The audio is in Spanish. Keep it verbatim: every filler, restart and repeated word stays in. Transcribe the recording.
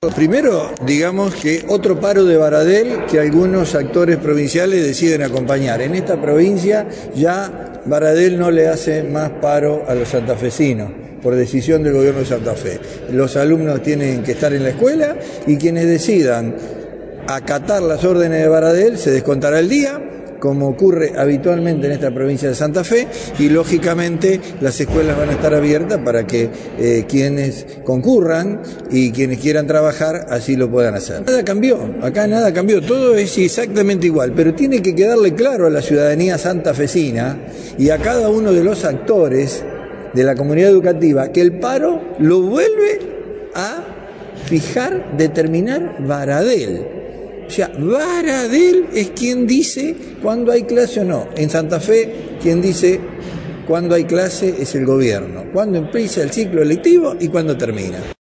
Primero, digamos que otro paro de Baradel que algunos actores provinciales deciden acompañar. En esta provincia ya Baradel no le hace más paro a los santafesinos, por decisión del gobierno de Santa Fe. Los alumnos tienen que estar en la escuela y quienes decidan acatar las órdenes de Baradel se descontará el día, como ocurre habitualmente en esta provincia de Santa Fe, y lógicamente las escuelas van a estar abiertas para que eh, quienes concurran y quienes quieran trabajar así lo puedan hacer. Nada cambió, acá nada cambió, todo es exactamente igual, pero tiene que quedarle claro a la ciudadanía santafesina y a cada uno de los actores de la comunidad educativa que el paro lo vuelve a fijar, determinar Baradel. O sea, Baradel es quien dice cuándo hay clase o no. En Santa Fe, quien dice cuándo hay clase es el gobierno, cuándo empieza el ciclo lectivo y cuándo termina.